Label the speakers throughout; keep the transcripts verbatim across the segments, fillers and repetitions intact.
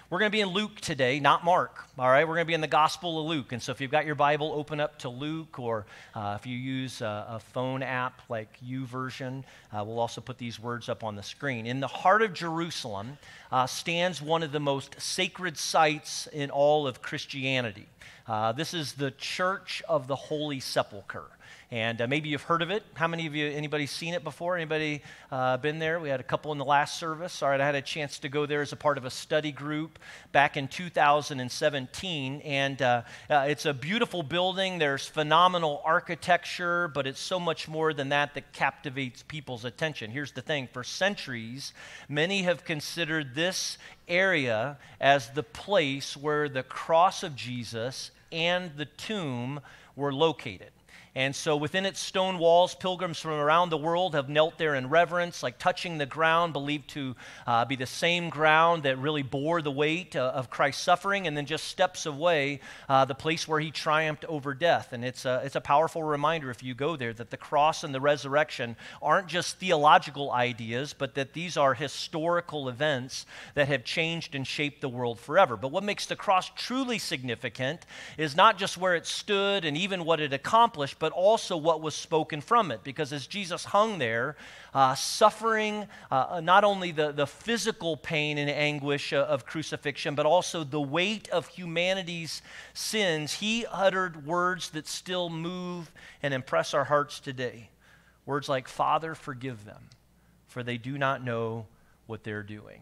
Speaker 1: We're going to be in Luke today, not Mark, all right? We're going to be in the Gospel of Luke. And so if you've got your Bible, open up to Luke, or uh, if you use a, a phone app like YouVersion, uh, we'll also put these words up on the screen. In the heart of Jerusalem uh, stands one of the most sacred sites in all of Christianity. Uh, this is the Church of the Holy Sepulchre. And uh, maybe you've heard of it. How many of you, anybody seen it before? Anybody uh, been there? We had a couple in the last service. All right, I had a chance to go there as a part of a study group back in two thousand seventeen. And uh, uh, it's a beautiful building. There's phenomenal architecture, but it's so much more than that that captivates people's attention. Here's the thing. For centuries, many have considered this area as the place where the cross of Jesus and the tomb were located. And so within its stone walls, pilgrims from around the world have knelt there in reverence, like touching the ground, believed to uh, be the same ground that really bore the weight uh, of Christ's suffering, and then just steps away, uh, the place where he triumphed over death. And it's a, it's a powerful reminder, if you go there, that the cross and the resurrection aren't just theological ideas, but that these are historical events that have changed and shaped the world forever. But what makes the cross truly significant is not just where it stood and even what it accomplished, but but also what was spoken from it. Because as Jesus hung there, uh, suffering uh, not only the, the physical pain and anguish uh, of crucifixion, but also the weight of humanity's sins, he uttered words that still move and impress our hearts today. Words like, "Father, forgive them, for they do not know what they're doing."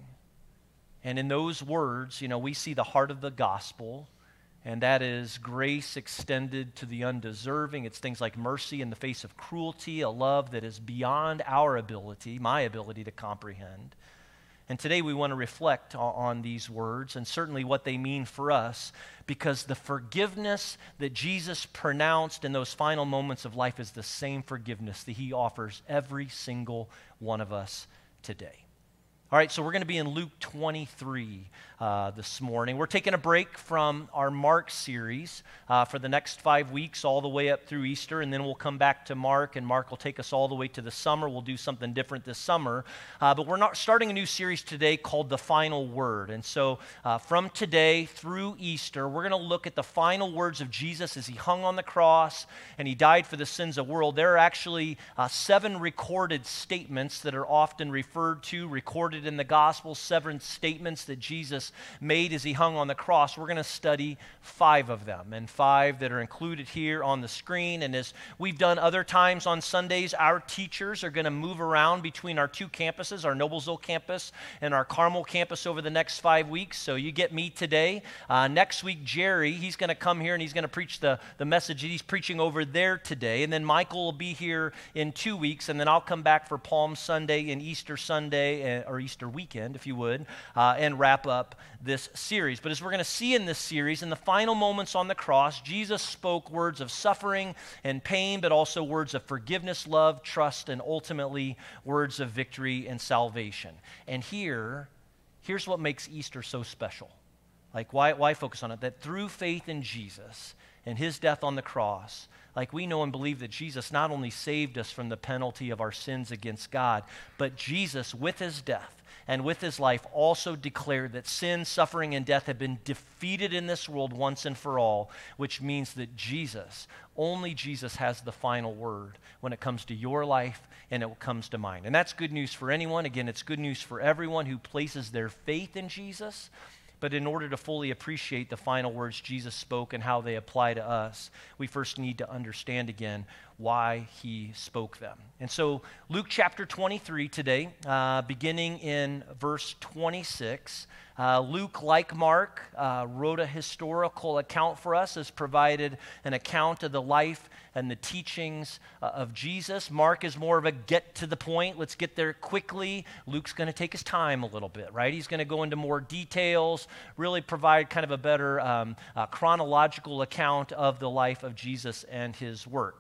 Speaker 1: And in those words, you know, we see the heart of the gospel. And that is grace extended to the undeserving. It's things like mercy in the face of cruelty, a love that is beyond our ability, my ability to comprehend. And today we want to reflect on these words and certainly what they mean for us, because the forgiveness that Jesus pronounced in those final moments of life is the same forgiveness that he offers every single one of us today. All right, so we're going to be in Luke twenty-three uh, this morning. We're taking a break from our Mark series uh, for the next five weeks, all the way up through Easter, and then we'll come back to Mark, and Mark will take us all the way to the summer. We'll do something different this summer, uh, but we're not starting a new series today called The Final Word. And so uh, from today through Easter, we're going to look at the final words of Jesus as he hung on the cross and he died for the sins of the world. There are actually uh, seven recorded statements that are often referred to, recorded in the gospel, seven statements that Jesus made as he hung on the cross. We're going to study five of them, and five that are included here on the screen. And as we've done other times on Sundays, our teachers are going to move around between our two campuses, our Noblesville campus and our Carmel campus, over the next five weeks. So you get me today. Uh, next week, Jerry, he's going to come here and he's going to preach the, the message that he's preaching over there today. And then Michael will be here in two weeks, and then I'll come back for Palm Sunday and Easter Sunday, uh, or Easter weekend, if you would, uh, and wrap up this series. But as we're going to see in this series, in the final moments on the cross, Jesus spoke words of suffering and pain, but also words of forgiveness, love, trust, and ultimately words of victory and salvation. And here, here's what makes Easter so special. Like, why, why focus on it? That through faith in Jesus and his death on the cross, like, we know and believe that Jesus not only saved us from the penalty of our sins against God, but Jesus, with his death and with his life, also declared that sin, suffering, and death have been defeated in this world once and for all, which means that Jesus, only Jesus, has the final word when it comes to your life and it comes to mine. And that's good news for anyone. Again, it's good news for everyone who places their faith in Jesus. But in order to fully appreciate the final words Jesus spoke and how they apply to us, we first need to understand again why he spoke them. And so Luke chapter twenty-three today, uh, beginning in verse twenty-six, uh, Luke, like Mark, uh, wrote a historical account for us, has provided an account of the life and the teachings uh, of Jesus. Mark is more of a get to the point, let's get there quickly. Luke's going to take his time a little bit, right? He's going to go into more details, really provide kind of a better um, uh, chronological account of the life of Jesus and his work. But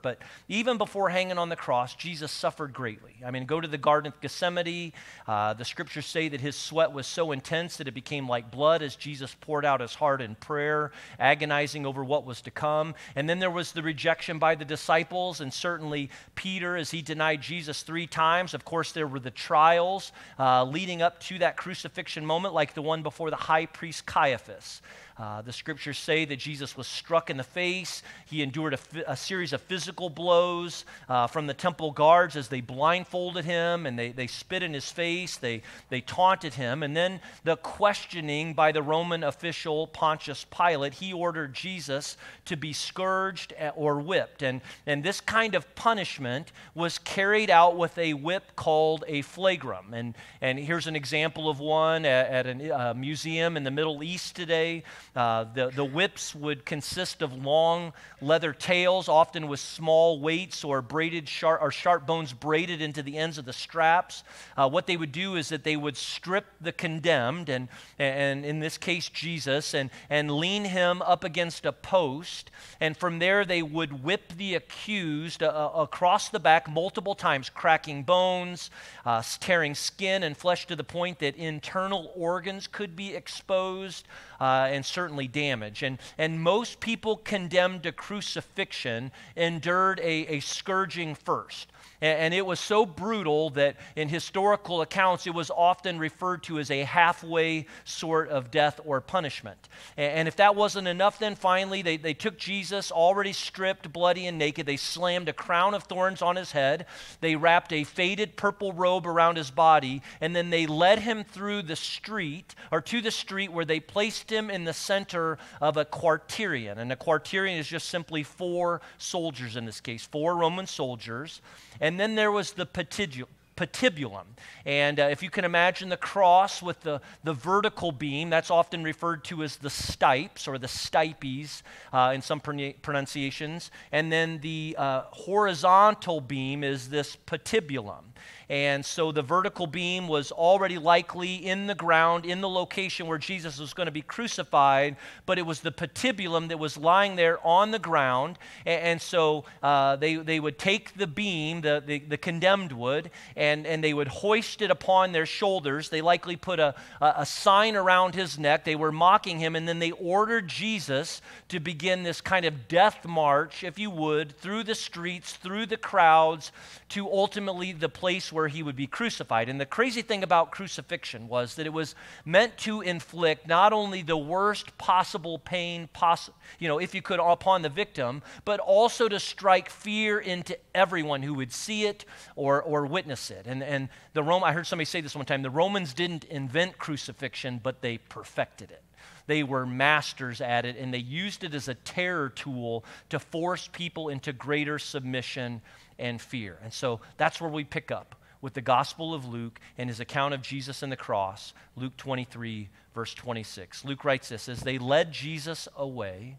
Speaker 1: even before hanging on the cross, Jesus suffered greatly. I mean, go to the Garden of Gethsemane. Uh, the scriptures say that his sweat was so intense that it became like blood as Jesus poured out his heart in prayer, agonizing over what was to come. And then there was the rejection by the disciples, and certainly Peter as he denied Jesus three times. Of course, there were the trials uh, leading up to that crucifixion moment, like the one before the high priest Caiaphas. Uh, the scriptures say that Jesus was struck in the face. He endured a, f- a series of physical blows uh, from the temple guards as they blindfolded him and they, they spit in his face. They, they taunted him. And then the questioning by the Roman official Pontius Pilate, he ordered Jesus to be scourged or whipped. And, and this kind of punishment was carried out with a whip called a flagrum. And, and here's an example of one at, at a uh, museum in the Middle East today. Uh, the, the whips would consist of long leather tails, often with small weights or braided sharp, or sharp bones braided into the ends of the straps. Uh, what they would do is that they would strip the condemned, and, and in this case Jesus, and, and lean him up against a post. And from there they would whip the accused uh, across the back multiple times, cracking bones, uh, tearing skin and flesh to the point that internal organs could be exposed. Uh, and certainly damage. And, and most people condemned to crucifixion endured a, a scourging first. And, and it was so brutal that in historical accounts it was often referred to as a halfway sort of death or punishment. And, and if that wasn't enough, then finally they, they took Jesus, already stripped, bloody and naked. They slammed a crown of thorns on his head. They wrapped a faded purple robe around his body. And then they led him through the street, or to the street where they placed him in the center of a quaternion. And a quaternion is just simply four soldiers in this case, four Roman soldiers. And then there was the patibulum. patibulum. And uh, if you can imagine the cross with the, the vertical beam, that's often referred to as the stipes or the stipes uh, in some pron- pronunciations. And then the uh, horizontal beam is this patibulum. And so the vertical beam was already likely in the ground, in the location where Jesus was going to be crucified, but it was the patibulum that was lying there on the ground. And, and so uh, they, they would take the beam, the, the, the condemned would, and, and they would hoist it upon their shoulders. They likely put a, a, a sign around his neck. They were mocking him, and then they ordered Jesus to begin this kind of death march, if you would, through the streets, through the crowds, to ultimately the place where he would be crucified. And the crazy thing about crucifixion was that it was meant to inflict not only the worst possible pain, poss- you know, if you could, upon the victim, but also to strike fear into everyone who would see it or, or witness it. And, and the Rome, I heard somebody say this one time, the Romans didn't invent crucifixion, but they perfected it. They were masters at it, and they used it as a terror tool to force people into greater submission and fear. And so that's where we pick up with the Gospel of Luke and his account of Jesus and the cross, Luke twenty-three, verse twenty-six. Luke writes this: as they led Jesus away,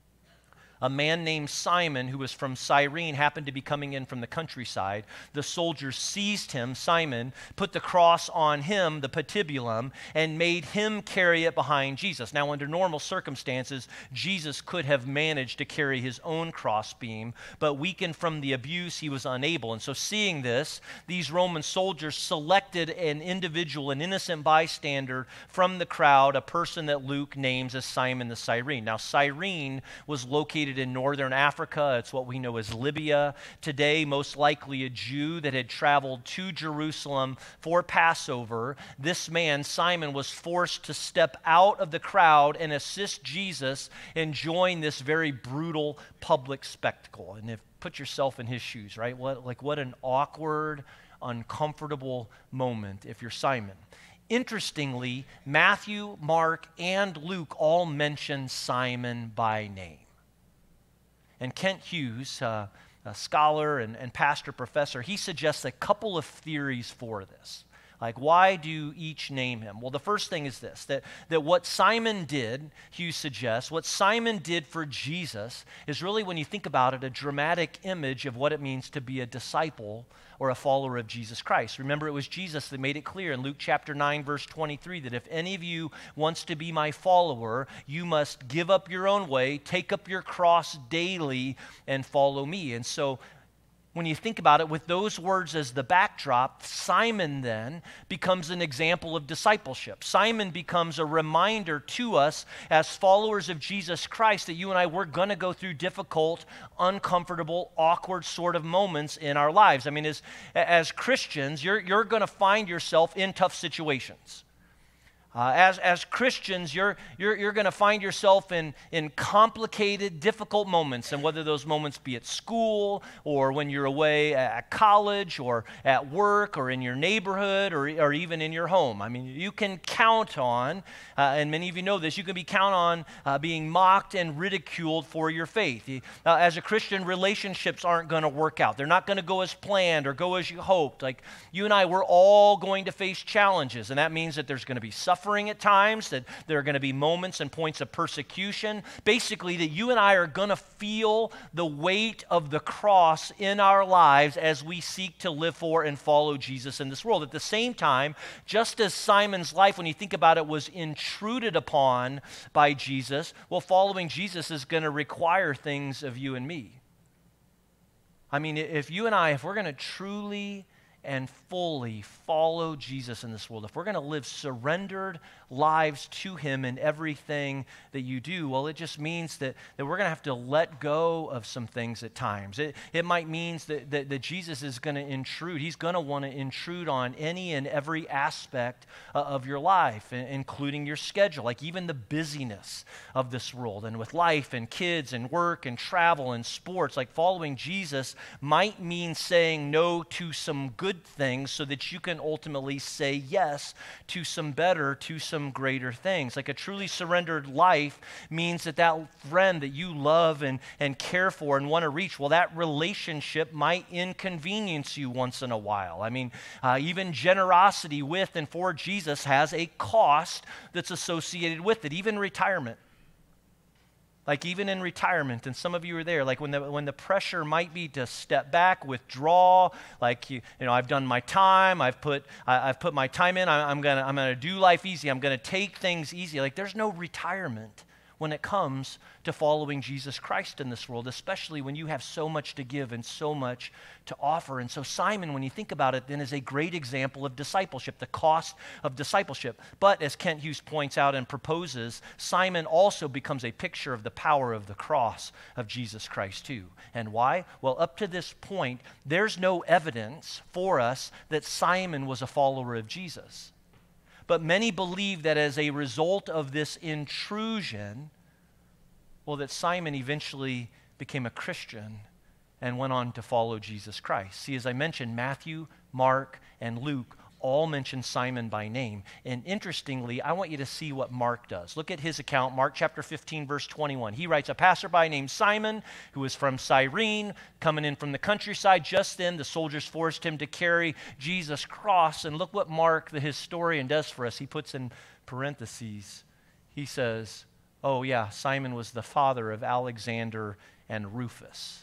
Speaker 1: a man named Simon, who was from Cyrene, happened to be coming in from the countryside. The soldiers seized him, Simon, put the cross on him, the patibulum, and made him carry it behind Jesus. Now, under normal circumstances, Jesus could have managed to carry his own crossbeam, but weakened from the abuse, he was unable. And so seeing this, these Roman soldiers selected an individual, an innocent bystander from the crowd, a person that Luke names as Simon the Cyrene. Now, Cyrene was located in northern Africa. It's what we know as Libya today, most likely a Jew that had traveled to Jerusalem for Passover. This man, Simon, was forced to step out of the crowd and assist Jesus in join this very brutal public spectacle. And if put yourself in his shoes, right? What, like what an awkward, uncomfortable moment if you're Simon. Interestingly, Matthew, Mark, and Luke all mention Simon by name. And Kent Hughes, uh, a scholar and, and pastor professor, he suggests a couple of theories for this. Like, why do each name him? Well, the first thing is this, that, that what Simon did, Hughes suggests, what Simon did for Jesus is really, when you think about it, a dramatic image of what it means to be a disciple or a follower of Jesus Christ. Remember, it was Jesus that made it clear in Luke chapter nine, verse twenty-three, that if any of you wants to be my follower, you must give up your own way, take up your cross daily, and follow me. And so when you think about it, with those words as the backdrop, Simon then becomes an example of discipleship. Simon becomes a reminder to us as followers of Jesus Christ that you and I, we're going to go through difficult, uncomfortable, awkward sort of moments in our lives. I mean, as, as Christians, you're, you're going to find yourself in tough situations. Uh, as, as Christians, you're, you're, you're going to find yourself in, in complicated, difficult moments, and whether those moments be at school or when you're away at college or at work or in your neighborhood or, or even in your home. I mean, you can count on, uh, and many of you know this, you can be count on uh, being mocked and ridiculed for your faith. Uh, as a Christian, relationships aren't going to work out. They're not going to go as planned or go as you hoped. Like you and I, we're all going to face challenges, and that means that there's going to be suffering at times, that there are going to be moments and points of persecution. Basically, that you and I are going to feel the weight of the cross in our lives as we seek to live for and follow Jesus in this world. At the same time, just as Simon's life, when you think about it, was intruded upon by Jesus, well, following Jesus is going to require things of you and me. I mean, if you and I, if we're going to truly and fully follow Jesus in this world, if we're going to live surrendered lives to him in everything that you do, well, it just means that, that we're going to have to let go of some things at times. It, it might mean that, that, that Jesus is going to intrude. He's going to want to intrude on any and every aspect uh, of your life, including your schedule, like even the busyness of this world. And with life and kids and work and travel and sports, like following Jesus might mean saying no to some good things so that you can ultimately say yes to some better, to some greater things. Like a truly surrendered life means that that friend that you love and, and care for and want to reach, well, that relationship might inconvenience you once in a while. I mean, uh, even generosity with and for Jesus has a cost that's associated with it, even retirement. Like even in retirement, and some of you are there, like when the when the pressure might be to step back, withdraw, like you, you know, I've done my time, I've put I, I've put my time in, I, I'm gonna I'm gonna do life easy, I'm gonna take things easy. Like there's no retirement when it comes to following Jesus Christ in this world, especially when you have so much to give and so much to offer. And so Simon, when you think about it, then is a great example of discipleship, the cost of discipleship. But as Kent Hughes points out and proposes, Simon also becomes a picture of the power of the cross of Jesus Christ too. And why? Well, up to this point, there's no evidence for us that Simon was a follower of Jesus. But many believe that as a result of this intrusion, well, that Simon eventually became a Christian and went on to follow Jesus Christ. See, as I mentioned, Matthew, Mark, and Luke all mention Simon by name. And interestingly, I want you to see what Mark does. Look at his account, Mark chapter fifteen, verse twenty-one. He writes, a passerby named Simon, who was from Cyrene, coming in from the countryside. Just then, the soldiers forced him to carry Jesus' cross. And look what Mark, the historian, does for us. He puts in parentheses, he says, oh yeah, Simon was the father of Alexander and Rufus.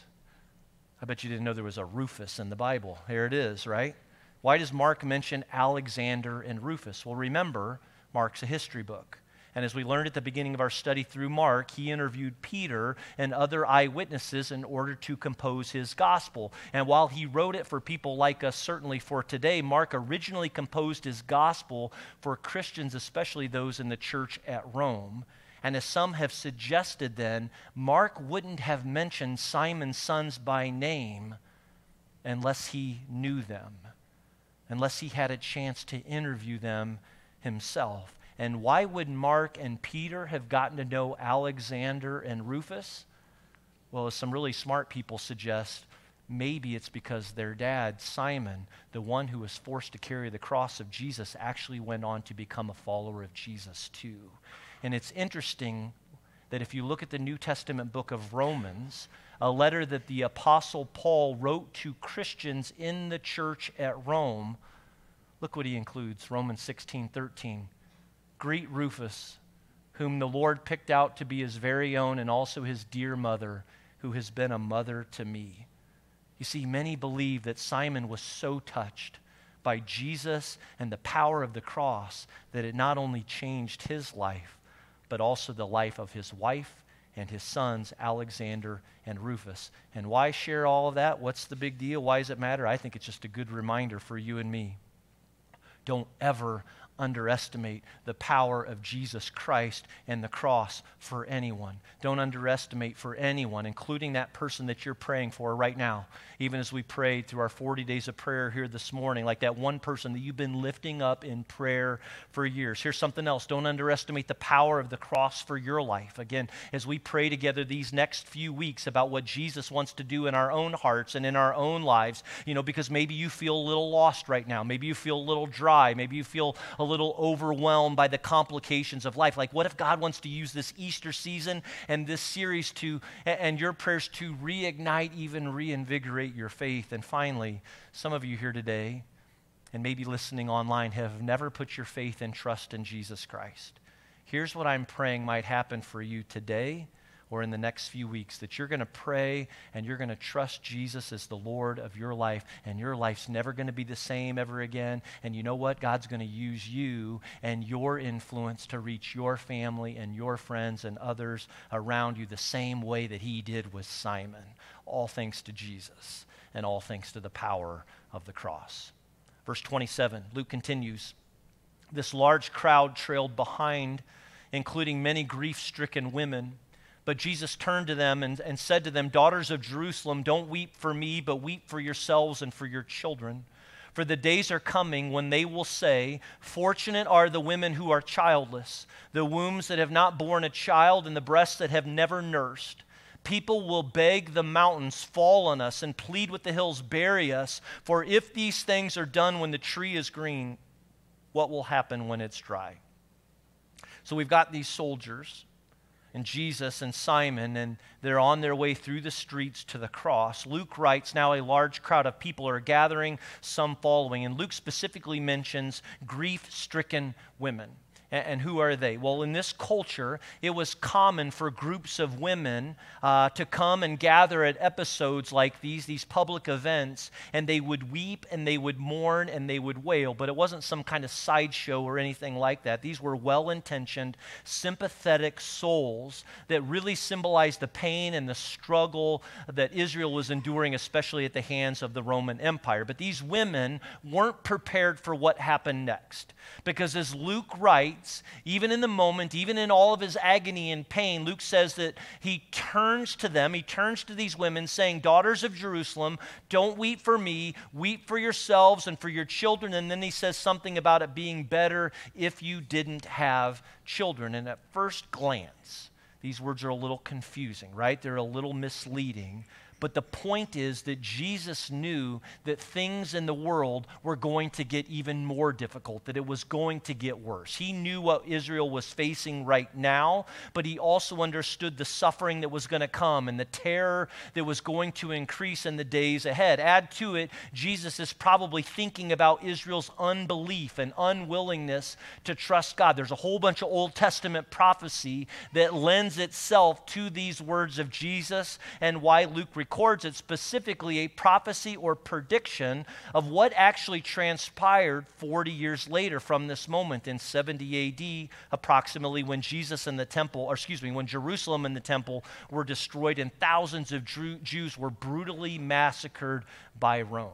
Speaker 1: I bet you didn't know there was a Rufus in the Bible. Here it is, right? Why does Mark mention Alexander and Rufus? Well, remember, Mark's a history book. And as we learned at the beginning of our study through Mark, he interviewed Peter and other eyewitnesses in order to compose his gospel. And while he wrote it for people like us, certainly for today, Mark originally composed his gospel for Christians, especially those in the church at Rome. And as some have suggested then, Mark wouldn't have mentioned Simon's sons by name unless he knew them, unless he had a chance to interview them himself. And why would Mark and Peter have gotten to know Alexander and Rufus? Well, as some really smart people suggest, maybe it's because their dad, Simon, the one who was forced to carry the cross of Jesus, actually went on to become a follower of Jesus too. And it's interesting that if you look at the New Testament book of Romans, a letter that the Apostle Paul wrote to Christians in the church at Rome, look what he includes, Romans sixteen thirteen. Greet Rufus, whom the Lord picked out to be his very own, and also his dear mother, who has been a mother to me. You see, many believe that Simon was so touched by Jesus and the power of the cross that it not only changed his life, but also the life of his wife and his sons, Alexander and Rufus. And why share all of that? What's the big deal? Why does it matter? I think it's just a good reminder for you and me. Don't ever underestimate the power of Jesus Christ and the cross for anyone. Don't underestimate for anyone, including that person that you're praying for right now. Even as we prayed through our forty days of prayer here this morning, like that one person that you've been lifting up in prayer for years. Here's something else. Don't underestimate the power of the cross for your life. Again, as we pray together these next few weeks about what Jesus wants to do in our own hearts and in our own lives, you know, because maybe you feel a little lost right now. Maybe you feel a little dry. Maybe you feel a little overwhelmed by the complications of life. Like, what if God wants to use this Easter season and this series to, and your prayers to reignite, even reinvigorate your faith? And finally, some of you here today, and maybe listening online, have never put your faith and trust in Jesus Christ. Here's what I'm praying might happen for you today or in the next few weeks, that you're going to pray and you're going to trust Jesus as the Lord of your life, and your life's never going to be the same ever again. And you know what? God's going to use you and your influence to reach your family and your friends and others around you the same way that he did with Simon. All thanks to Jesus and all thanks to the power of the cross. Verse twenty-seven, Luke continues, "This large crowd trailed behind, including many grief-stricken women. But Jesus turned to them and, and said to them, 'Daughters of Jerusalem, don't weep for me, but weep for yourselves and for your children. For the days are coming when they will say, fortunate are the women who are childless, the wombs that have not borne a child, and the breasts that have never nursed. People will beg the mountains, fall on us, and plead with the hills, bury us. For if these things are done when the tree is green, what will happen when it's dry?'" So we've got these soldiers, and Jesus and Simon, and they're on their way through the streets to the cross. Luke writes, now a large crowd of people are gathering, some following. And Luke specifically mentions grief-stricken women. And who are they? Well, in this culture, it was common for groups of women uh, to come and gather at episodes like these, these public events, and they would weep and they would mourn and they would wail, but it wasn't some kind of sideshow or anything like that. These were well-intentioned, sympathetic souls that really symbolized the pain and the struggle that Israel was enduring, especially at the hands of the Roman Empire. But these women weren't prepared for what happened next, because as Luke writes, even in the moment, even in all of his agony and pain, Luke says that he turns to them, he turns to these women saying, "Daughters of Jerusalem, don't weep for me, weep for yourselves and for your children." And then he says something about it being better if you didn't have children. And at first glance, these words are a little confusing, right? They're a little misleading. But the point is that Jesus knew that things in the world were going to get even more difficult, that it was going to get worse. He knew what Israel was facing right now, but he also understood the suffering that was going to come and the terror that was going to increase in the days ahead. Add to it, Jesus is probably thinking about Israel's unbelief and unwillingness to trust God. There's a whole bunch of Old Testament prophecy that lends itself to these words of Jesus, and why Luke records it, specifically a prophecy or prediction of what actually transpired forty years later from this moment in seventy A D, approximately, when Jesus and the temple, or excuse me, when Jerusalem and the temple were destroyed and thousands of Jew- Jews were brutally massacred by Rome.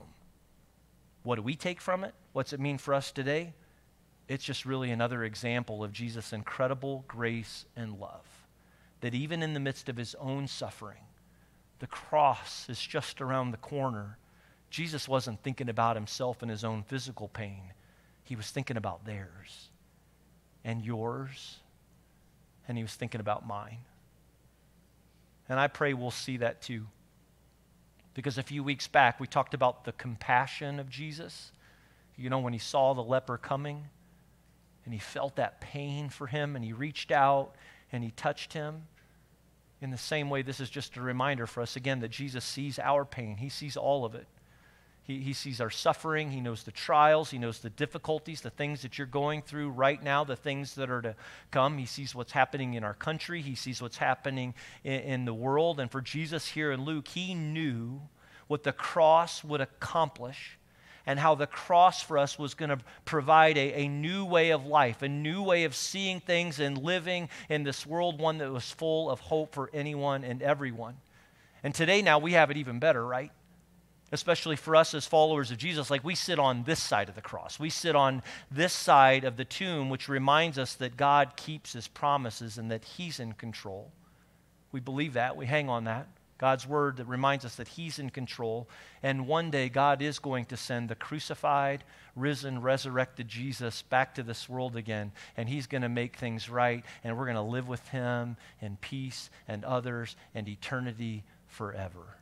Speaker 1: What do we take from it? What's it mean for us today? It's just really another example of Jesus' incredible grace and love, that even in the midst of his own suffering, the cross is just around the corner. Jesus wasn't thinking about himself and his own physical pain. He was thinking about theirs and yours, and he was thinking about mine. And I pray we'll see that too. Because a few weeks back, we talked about the compassion of Jesus. You know, when he saw the leper coming, and he felt that pain for him, and he reached out and he touched him. In the same way, this is just a reminder for us, again, that Jesus sees our pain. He sees all of it. He, he sees our suffering. He knows the trials. He knows the difficulties, the things that you're going through right now, the things that are to come. He sees what's happening in our country. He sees what's happening in, in the world. And for Jesus here in Luke, he knew what the cross would accomplish, and how the cross for us was going to provide a, a new way of life, a new way of seeing things and living in this world, one that was full of hope for anyone and everyone. And today now we have it even better, right? Especially for us as followers of Jesus, like we sit on this side of the cross. We sit on this side of the tomb, which reminds us that God keeps his promises and that he's in control. We believe that. We hang on that. God's word that reminds us that he's in control. And one day God is going to send the crucified, risen, resurrected Jesus back to this world again. And he's going to make things right. And we're going to live with him in peace and others and eternity forever.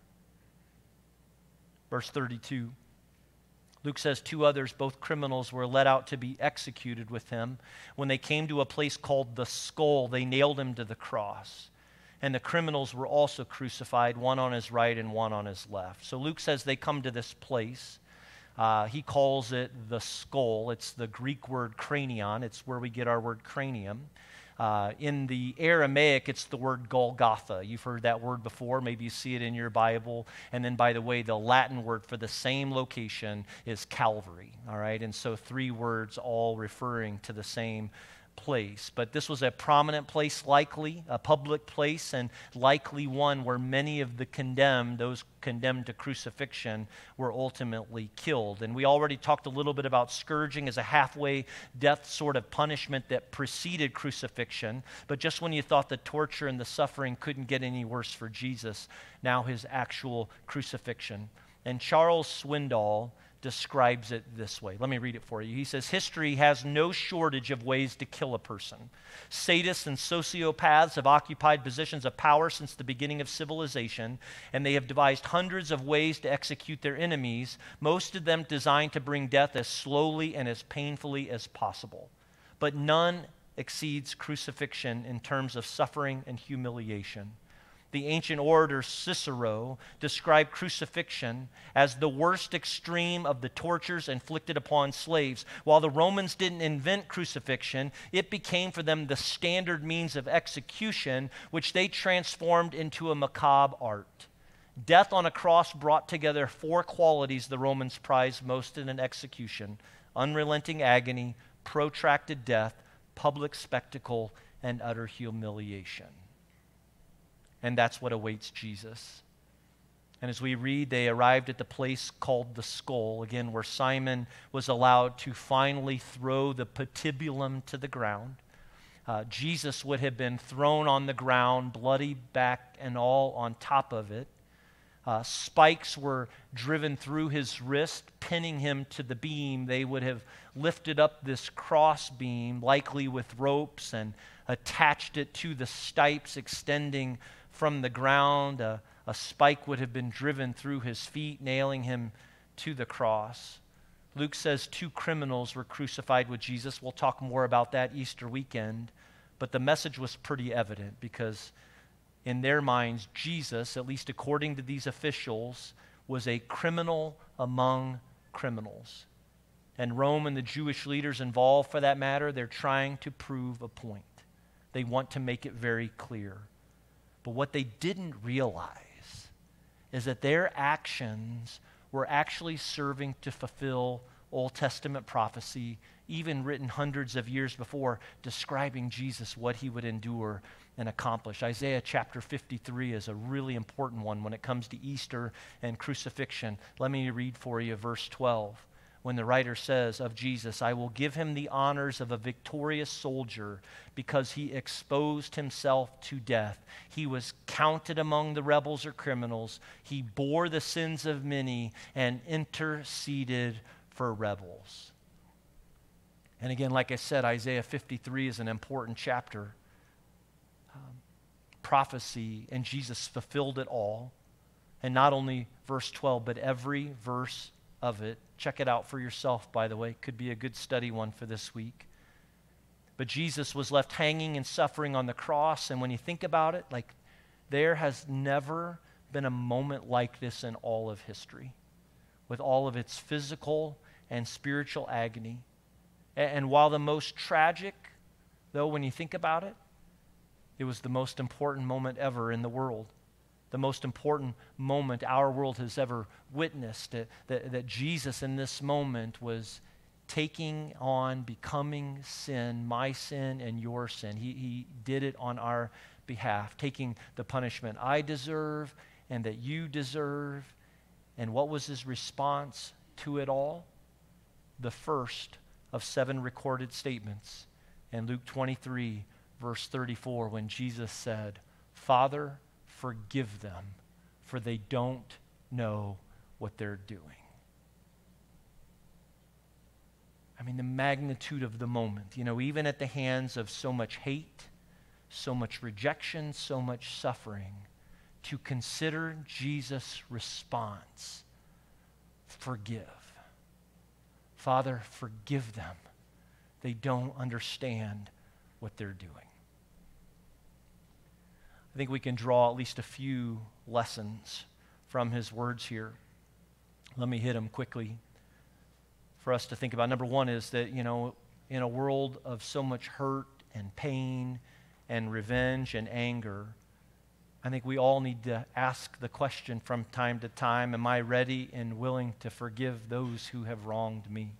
Speaker 1: Verse thirty-two. Luke says, two others, both criminals, were led out to be executed with him. When they came to a place called the Skull, they nailed him to the cross. And the criminals were also crucified, one on his right and one on his left. So Luke says they come to this place. Uh, he calls it the Skull. It's the Greek word cranion. It's where we get our word cranium. Uh, in the Aramaic, it's the word Golgotha. You've heard that word before. Maybe you see it in your Bible. And then, by the way, the Latin word for the same location is Calvary. All right, and so three words all referring to the same place. But this was a prominent place, likely, a public place, and likely one where many of the condemned, those condemned to crucifixion, were ultimately killed. And we already talked a little bit about scourging as a halfway death sort of punishment that preceded crucifixion. But just when you thought the torture and the suffering couldn't get any worse for Jesus, now his actual crucifixion. And Charles Swindoll describes it this way. Let me read it for you. He says, history has no shortage of ways to kill a person. Sadists and sociopaths have occupied positions of power since the beginning of civilization, and they have devised hundreds of ways to execute their enemies, most of them designed to bring death as slowly and as painfully as possible. But none exceeds crucifixion in terms of suffering and humiliation. The ancient orator Cicero described crucifixion as the worst extreme of the tortures inflicted upon slaves. While the Romans didn't invent crucifixion, it became for them the standard means of execution, which they transformed into a macabre art. Death on a cross brought together four qualities the Romans prized most in an execution: unrelenting agony, protracted death, public spectacle, and utter humiliation. And that's what awaits Jesus. And as we read, they arrived at the place called the Skull, again, where Simon was allowed to finally throw the patibulum to the ground. Uh, Jesus would have been thrown on the ground, bloody back and all on top of it. Uh, spikes were driven through his wrist, pinning him to the beam. They would have lifted up this cross beam, likely with ropes, and attached it to the stipes extending from the ground. Uh, a spike would have been driven through his feet, nailing him to the cross. Luke says two criminals were crucified with Jesus. We'll talk more about that Easter weekend. But the message was pretty evident, because in their minds, Jesus, at least according to these officials, was a criminal among criminals. And Rome and the Jewish leaders involved, for that matter, they're trying to prove a point. They want to make it very clear. But what they didn't realize is that their actions were actually serving to fulfill Old Testament prophecy, even written hundreds of years before, describing Jesus, what he would endure and accomplish. Isaiah chapter fifty-three is a really important one when it comes to Easter and crucifixion. Let me read for you verse twelve. When the writer says of Jesus, I will give him the honors of a victorious soldier because he exposed himself to death. He was counted among the rebels or criminals. He bore the sins of many and interceded for rebels. And again, like I said, Isaiah fifty-three is an important chapter. Um, prophecy, and Jesus fulfilled it all. And not only verse twelve, but every verse of it. Check it out for yourself, by the way. Could be a good study one for this week. But Jesus was left hanging and suffering on the cross. And when you think about it, like, there has never been a moment like this in all of history, with all of its physical and spiritual agony. And, and while the most tragic, though, when you think about it, it was the most important moment ever in the world. the most important moment our world has ever witnessed, that, that, that Jesus in this moment was taking on, becoming sin, my sin and your sin. He, he did it on our behalf, taking the punishment I deserve and that you deserve. And what was his response to it all? The first of seven recorded statements in Luke twenty-three, verse thirty-four, when Jesus said, Father, forgive them, for they don't know what they're doing. I mean, the magnitude of the moment, you know, even at the hands of so much hate, so much rejection, so much suffering, to consider Jesus' response, forgive. Father, forgive them. They don't understand what they're doing. I think we can draw at least a few lessons from his words here. Let me hit them quickly for us to think about. Number one is that, you know, in a world of so much hurt and pain and revenge and anger, I think we all need to ask the question from time to time, am I ready and willing to forgive those who have wronged me?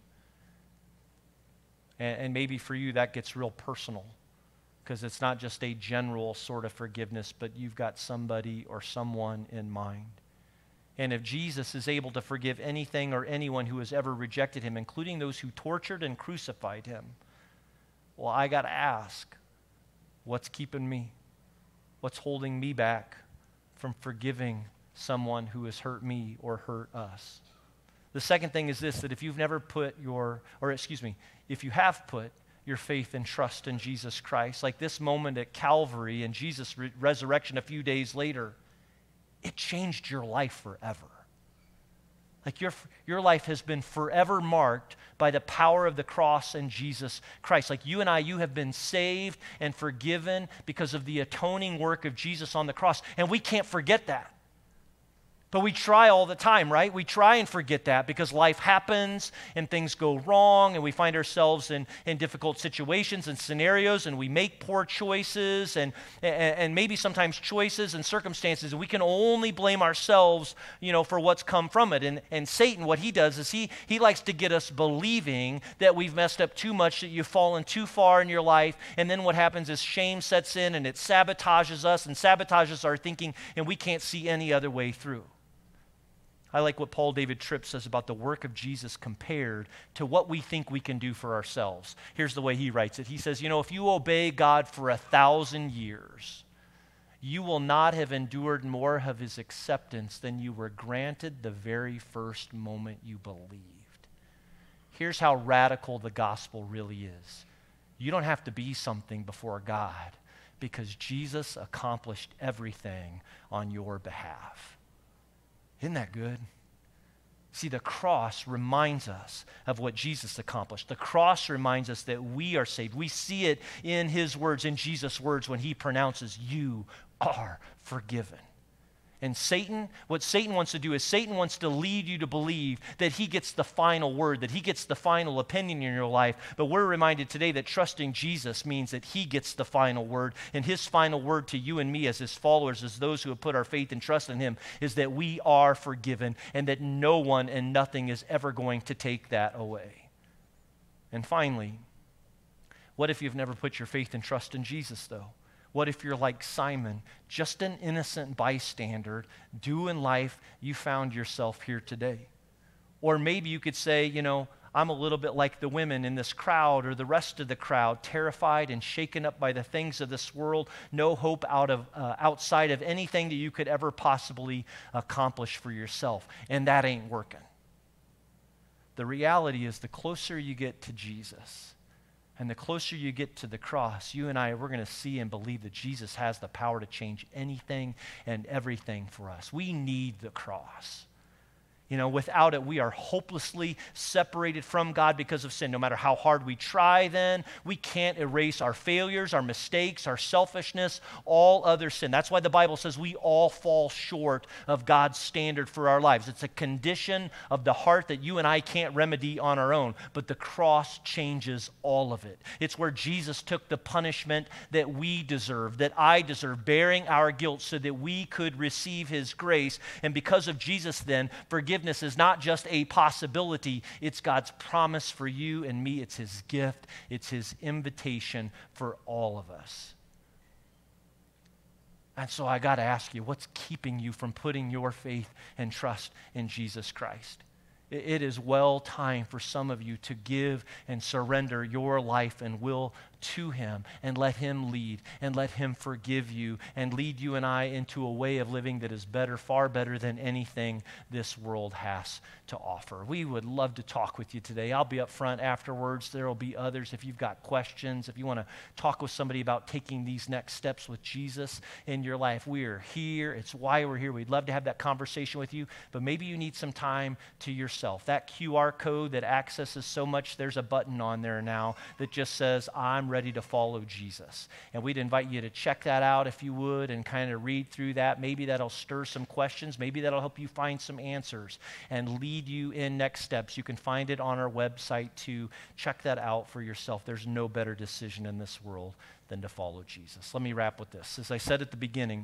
Speaker 1: And, and maybe for you that gets real personal, because it's not just a general sort of forgiveness, but you've got somebody or someone in mind. And if Jesus is able to forgive anything or anyone who has ever rejected him, including those who tortured and crucified him, well, I got to ask, what's keeping me? What's holding me back from forgiving someone who has hurt me or hurt us? The second thing is this, that if you've never put your, or excuse me, if you have put your faith and trust in Jesus Christ, like this moment at Calvary and Jesus' re- resurrection a few days later, it changed your life forever. Like your, your life has been forever marked by the power of the cross and Jesus Christ. Like you and I, you have been saved and forgiven because of the atoning work of Jesus on the cross. And we can't forget that. But we try all the time, right? We try and forget that because life happens and things go wrong and we find ourselves in, in difficult situations and scenarios and we make poor choices and, and, and maybe sometimes choices and circumstances, and we can only blame ourselves, you know, for what's come from it. And, and Satan, what he does is he, he likes to get us believing that we've messed up too much, that you've fallen too far in your life, and then what happens is shame sets in and it sabotages us and sabotages our thinking, and we can't see any other way through. I like what Paul David Tripp says about the work of Jesus compared to what we think we can do for ourselves. Here's the way he writes it. He says, you know, if you obey God for a thousand years, you will not have endured more of his acceptance than you were granted the very first moment you believed. Here's how radical the gospel really is. You don't have to be something before God because Jesus accomplished everything on your behalf. Isn't that good? See, the cross reminds us of what Jesus accomplished. The cross reminds us that we are saved. We see it in his words, in Jesus' words, when he pronounces, you are forgiven. And Satan, what Satan wants to do is Satan wants to lead you to believe that he gets the final word, that he gets the final opinion in your life. But we're reminded today that trusting Jesus means that he gets the final word. And his final word to you and me as his followers, as those who have put our faith and trust in him, is that we are forgiven and that no one and nothing is ever going to take that away. And finally, what if you've never put your faith and trust in Jesus, though? What if you're like Simon, just an innocent bystander, doing life, you found yourself here today? Or maybe you could say, you know, I'm a little bit like the women in this crowd or the rest of the crowd, terrified and shaken up by the things of this world, no hope out of uh, outside of anything that you could ever possibly accomplish for yourself. And that ain't working. The reality is the closer you get to Jesus, and the closer you get to the cross, you and I, we're going to see and believe that Jesus has the power to change anything and everything for us. We need the cross. You know, without it, we are hopelessly separated from God because of sin. No matter how hard we try, then, we can't erase our failures, our mistakes, our selfishness, all other sin. That's why the Bible says we all fall short of God's standard for our lives. It's a condition of the heart that you and I can't remedy on our own, but the cross changes all of it. It's where Jesus took the punishment that we deserve, that I deserve, bearing our guilt so that we could receive his grace. And because of Jesus, then, forgiveness Forgiveness is not just a possibility, it's God's promise for you and me. It's his gift, it's his invitation for all of us. And so I got to ask you, what's keeping you from putting your faith and trust in Jesus Christ? It is well time for some of you to give and surrender your life and will to him and let him lead and let him forgive you and lead you and I into a way of living that is better, far better than anything this world has to offer. We would love to talk with you today. I'll be up front afterwards. There will be others. If you've got questions, if you want to talk with somebody about taking these next steps with Jesus in your life, we are here. It's why we're here. We'd love to have that conversation with you, but maybe you need some time to yourself. That Q R code that accesses so much, there's a button on there now that just says, I'm ready to follow Jesus. And we'd invite you to check that out if you would and kind of read through that. Maybe that'll stir some questions. Maybe that'll help you find some answers and lead you in next steps. You can find it on our website too. Check that out for yourself. There's no better decision in this world than to follow Jesus. Let me wrap with this. As I said at the beginning,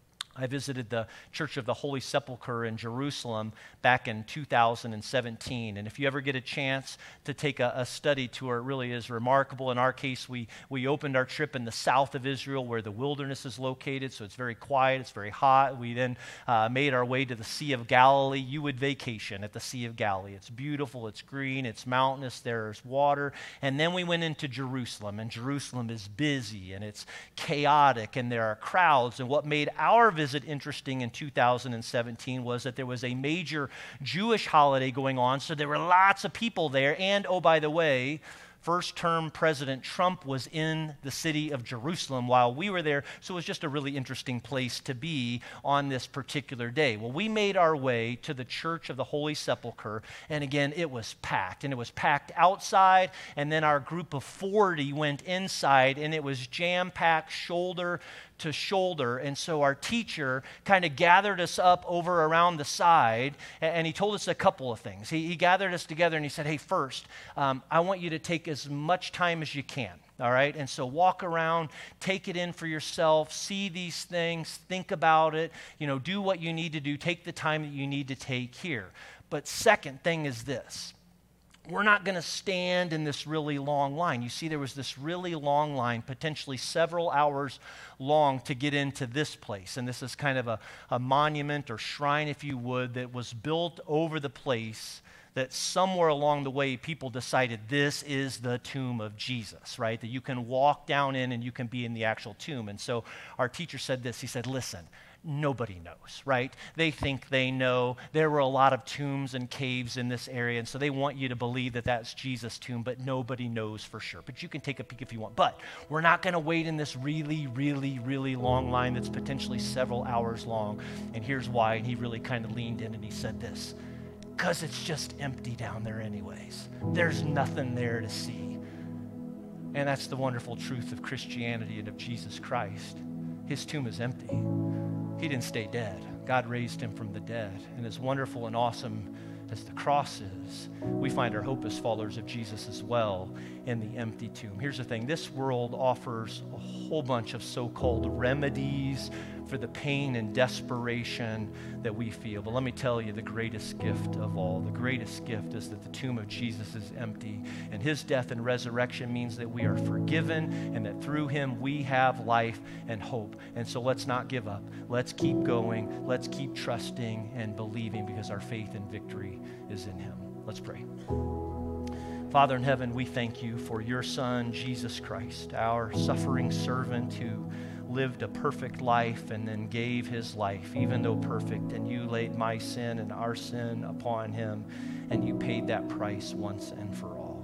Speaker 1: I visited the Church of the Holy Sepulchre in Jerusalem back in two thousand seventeen. And if you ever get a chance to take a, a study tour, it really is remarkable. In our case, we, we opened our trip in the south of Israel where the wilderness is located, so it's very quiet, it's very hot. We then uh, made our way to the Sea of Galilee. You would vacation at the Sea of Galilee. It's beautiful, it's green, it's mountainous, there's water. And then we went into Jerusalem, and Jerusalem is busy, and it's chaotic, and there are crowds. And what made our visit interesting in two thousand seventeen was that there was a major Jewish holiday going on, so there were lots of people there. And oh, by the way, first-term President Trump was in the city of Jerusalem while we were there, so it was just a really interesting place to be on this particular day. Well, we made our way to the Church of the Holy Sepulchre, and again, it was packed, and it was packed outside, and then our group of forty went inside, and it was jam-packed shoulder to shoulder. And so our teacher kind of gathered us up over around the side, and, and he told us a couple of things. He, he gathered us together and he said, hey, first, um, I want you to take as much time as you can. All right, and so walk around, take it in for yourself, see these things, think about it, you know, do what you need to do, take the time that you need to take here. But second thing is this. We're not going to stand in this really long line. You see, there was this really long line, potentially several hours long, to get into this place. And this is kind of a, a monument or shrine, if you would, that was built over the place that somewhere along the way people decided this is the tomb of Jesus, right? That you can walk down in and you can be in the actual tomb. And so our teacher said this. He said, listen, nobody knows, right? They think they know. There were a lot of tombs and caves in this area, and so they want you to believe that that's Jesus' tomb, but nobody knows for sure. But you can take a peek if you want. But we're not going to wait in this really, really, really long line that's potentially several hours long. And here's why. And he really kind of leaned in and he said this. Because it's just empty down there anyways. There's nothing there to see. And that's the wonderful truth of Christianity and of Jesus Christ. His tomb is empty. He didn't stay dead. God raised him from the dead. And as wonderful and awesome as the cross is, we find our hope as followers of Jesus as well in the empty tomb. Here's the thing. This world offers a whole bunch of so-called remedies for the pain and desperation that we feel. But let me tell you, the greatest gift of all, the greatest gift is that the tomb of Jesus is empty. And his death and resurrection means that we are forgiven and that through him we have life and hope. And so let's not give up. Let's keep going. Let's keep trusting and believing because our faith and victory is in him. Let's pray. Father in heaven, we thank you for your Son, Jesus Christ, our suffering servant who lived a perfect life and then gave his life, even though perfect, and you laid my sin and our sin upon him, and you paid that price once and for all.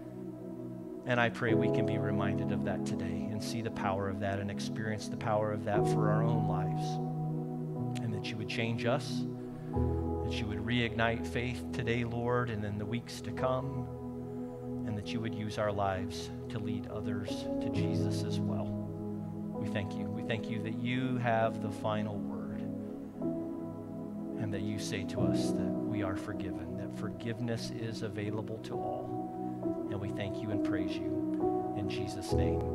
Speaker 1: And I pray we can be reminded of that today and see the power of that and experience the power of that for our own lives, and that you would change us, that you would reignite faith today, Lord, and in the weeks to come, and that you would use our lives to lead others to Jesus as well. We thank you. We thank you that you have the final word, and that you say to us that we are forgiven, that forgiveness is available to all. And we thank you and praise you in Jesus' name.